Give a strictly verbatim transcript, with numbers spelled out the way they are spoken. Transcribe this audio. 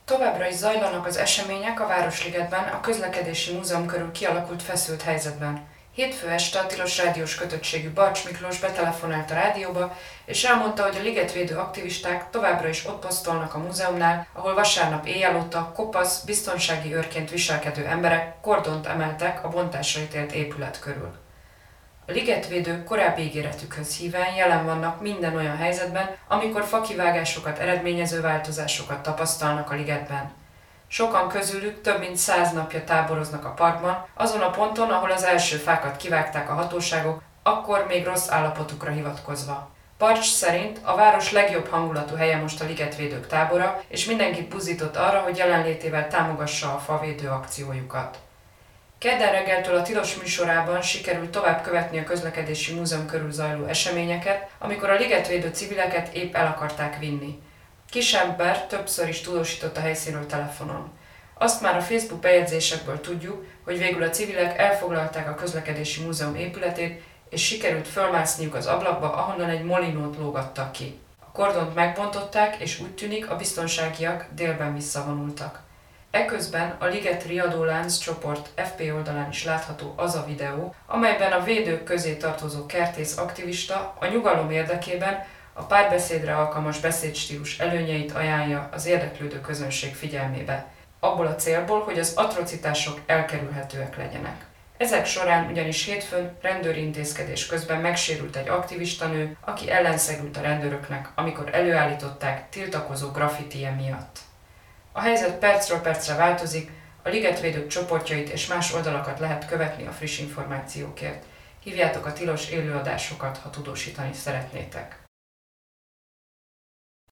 Továbbra is zajlanak az események a Városligetben, a közlekedési múzeum körül kialakult feszült helyzetben. Hétfő este a tilos rádiós kötöttségű Barcs Miklós betelefonált a rádióba, és elmondta, hogy a ligetvédő aktivisták továbbra is ott posztolnak a múzeumnál, ahol vasárnap éjjel óta kopasz, biztonsági őrként viselkedő emberek kordont emeltek a bontásra ítélt épület körül. A ligetvédők korábbi ígéretükhöz híven jelen vannak minden olyan helyzetben, amikor fakivágásokat eredményező változásokat tapasztalnak a ligetben. Sokan közülük több mint száz napja táboroznak a parkban, azon a ponton, ahol az első fákat kivágták a hatóságok, akkor még rossz állapotukra hivatkozva. Barcs szerint a város legjobb hangulatú helye most a ligetvédők tábora, és mindenkit buzdított arra, hogy jelenlétével támogassa a favédő akciójukat. Kedden reggeltől a tilos műsorában sikerült tovább követni a közlekedési múzeum körül zajló eseményeket, amikor a ligetvédő civileket épp el akarták vinni. Kis ember többször is tudósított a helyszínről telefonon. Azt már a Facebook bejegyzésekből tudjuk, hogy végül a civilek elfoglalták a közlekedési múzeum épületét, és sikerült fölmászniuk az ablakba, ahonnan egy molinót lógattak ki. A kordont megbontották, és úgy tűnik, a biztonságiak délben visszavonultak. Eközben a Liget Riadó Lánc csoport ef bé oldalán is látható az a videó, amelyben a védők közé tartozó kertész aktivista a nyugalom érdekében a párbeszédre alkalmas beszédstílus előnyeit ajánlja az érdeklődő közönség figyelmébe, abból a célból, hogy az atrocitások elkerülhetőek legyenek. Ezek során ugyanis hétfőn rendőri intézkedés közben megsérült egy aktivistanő, aki ellenszegült a rendőröknek, amikor előállították tiltakozó graffitije miatt. A helyzet percről percre változik, a ligetvédők csoportjait és más oldalakat lehet követni a friss információkért. Hívjátok a tilos élőadásokat, ha tudósítani szeretnétek.